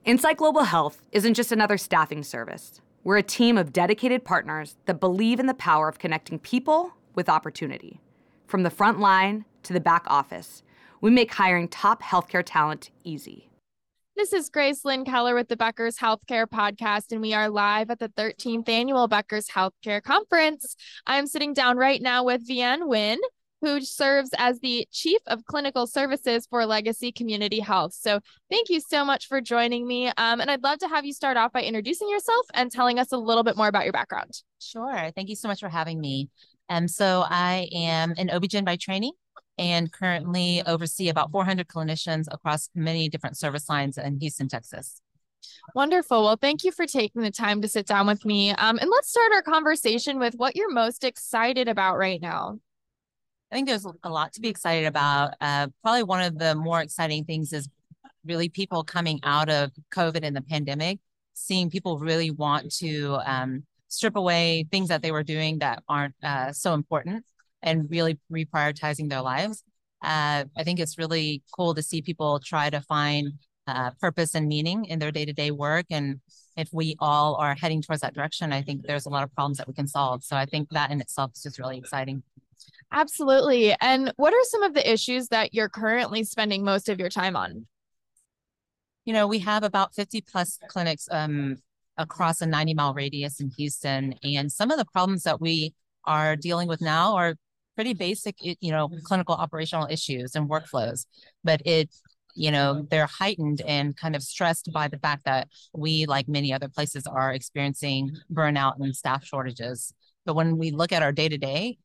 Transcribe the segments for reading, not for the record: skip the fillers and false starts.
Insight Global Health isn't just another staffing service. We're a team of dedicated partners that believe in the power of connecting people with opportunity. From the front line to the back office, we make hiring top healthcare talent easy. This is Grace Lynn Keller with the Becker's Healthcare Podcast, and we are live at the 13th Annual Becker's Healthcare Conference. I'm sitting down right now with Vianne Nguyen, who serves as the Chief of Clinical Services for Legacy Community Health. So thank you so much for joining me. And I'd love to have you start off by introducing yourself and telling us a little bit more about your background. Sure. Thank you so much for having me. So I am an OB-GYN by training and currently oversee about 400 clinicians across many different service lines in Houston, Texas. Wonderful. Well, thank you for taking the time to sit down with me. And let's start our conversation with what you're most excited about right now. I think there's a lot to be excited about. Probably one of the more exciting things is really people coming out of COVID and the pandemic, seeing people really want to strip away things that they were doing that aren't so important and really reprioritizing their lives. I think it's really cool to see people try to find purpose and meaning in their day-to-day work. And if we all are heading towards that direction, I think there's a lot of problems that we can solve. So I think that in itself is just really exciting. Absolutely. And what are some of the issues that you're currently spending most of your time on? You know, we have about 50 plus clinics across a 90-mile radius in Houston. And some of the problems that we are dealing with now are pretty basic, clinical operational issues and workflows. But they're heightened and kind of stressed by the fact that we, like many other places, are experiencing burnout and staff shortages. But when we look at our day-to-day,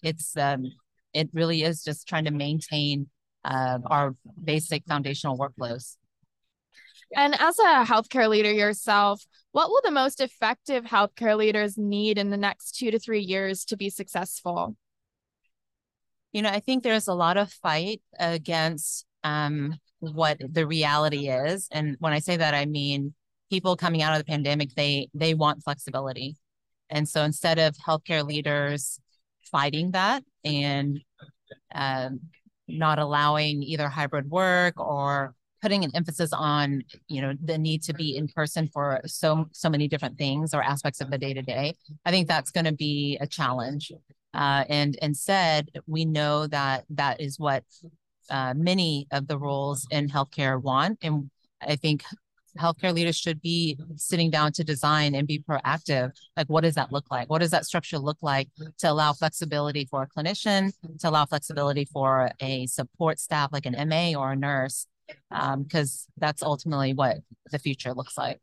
it really is just trying to maintain our basic foundational workflows. And as a healthcare leader yourself, what will the most effective healthcare leaders need in the next 2 to 3 years to be successful? I think there's a lot of fight against what the reality is. And when I say that, I mean people coming out of the pandemic, they want flexibility. And so instead of healthcare leaders fighting that and not allowing either hybrid work or putting an emphasis on, the need to be in person for so many different things or aspects of the day-to-day, I think that's going to be a challenge. And instead, we know that is what many of the roles in healthcare want. And I think healthcare leaders should be sitting down to design and be proactive. Like, what does that look like? What does that structure look like to allow flexibility for a clinician, to allow flexibility for a support staff like an MA or a nurse? Because that's ultimately what the future looks like.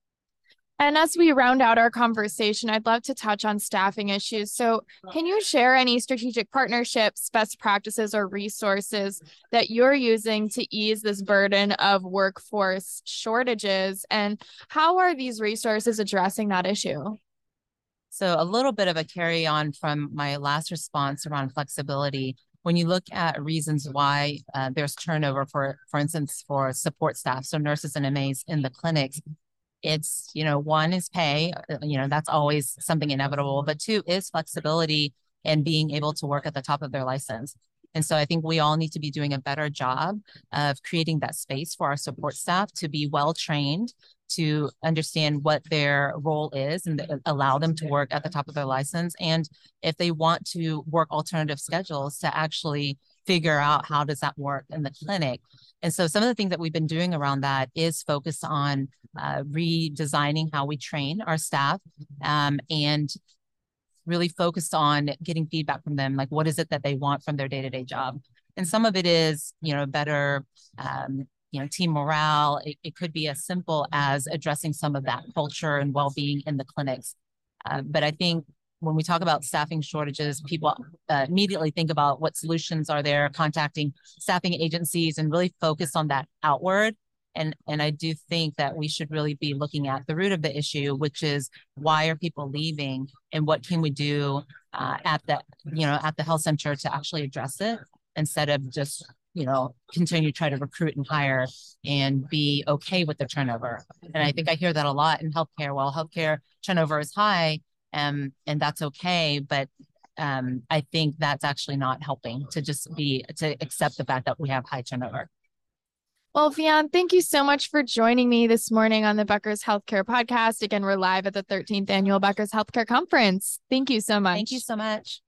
And as we round out our conversation, I'd love to touch on staffing issues. So can you share any strategic partnerships, best practices, or resources that you're using to ease this burden of workforce shortages? And how are these resources addressing that issue? So a little bit of a carry on from my last response around flexibility. When you look at reasons why there's turnover, for instance, for support staff, so nurses and MAs in the clinics, it's, one is pay, that's always something inevitable, but two is flexibility and being able to work at the top of their license. And so I think we all need to be doing a better job of creating that space for our support staff to be well-trained, to understand what their role is and allow them to work at the top of their license. And if they want to work alternative schedules, to actually figure out how does that work in the clinic. And so some of the things that we've been doing around that is focused on redesigning how we train our staff and really focused on getting feedback from them. Like, what is it that they want from their day-to-day job? And some of it is, better, team morale. It could be as simple as addressing some of that culture and well-being in the clinics. But I think when we talk about staffing shortages, people immediately think about what solutions are there, contacting staffing agencies, and really focus on that outward. And I do think that we should really be looking at the root of the issue, which is why are people leaving, and what can we do at the health center to actually address it, instead of just continue to try to recruit and hire and be okay with the turnover. And I think I hear that a lot in healthcare. Well, healthcare turnover is high, and that's okay, but I think that's actually not helping to accept the fact that we have high turnover. Well, Fion, thank you so much for joining me this morning on the Becker's Healthcare Podcast. Again, we're live at the 13th Annual Becker's Healthcare Conference. Thank you so much. Thank you so much.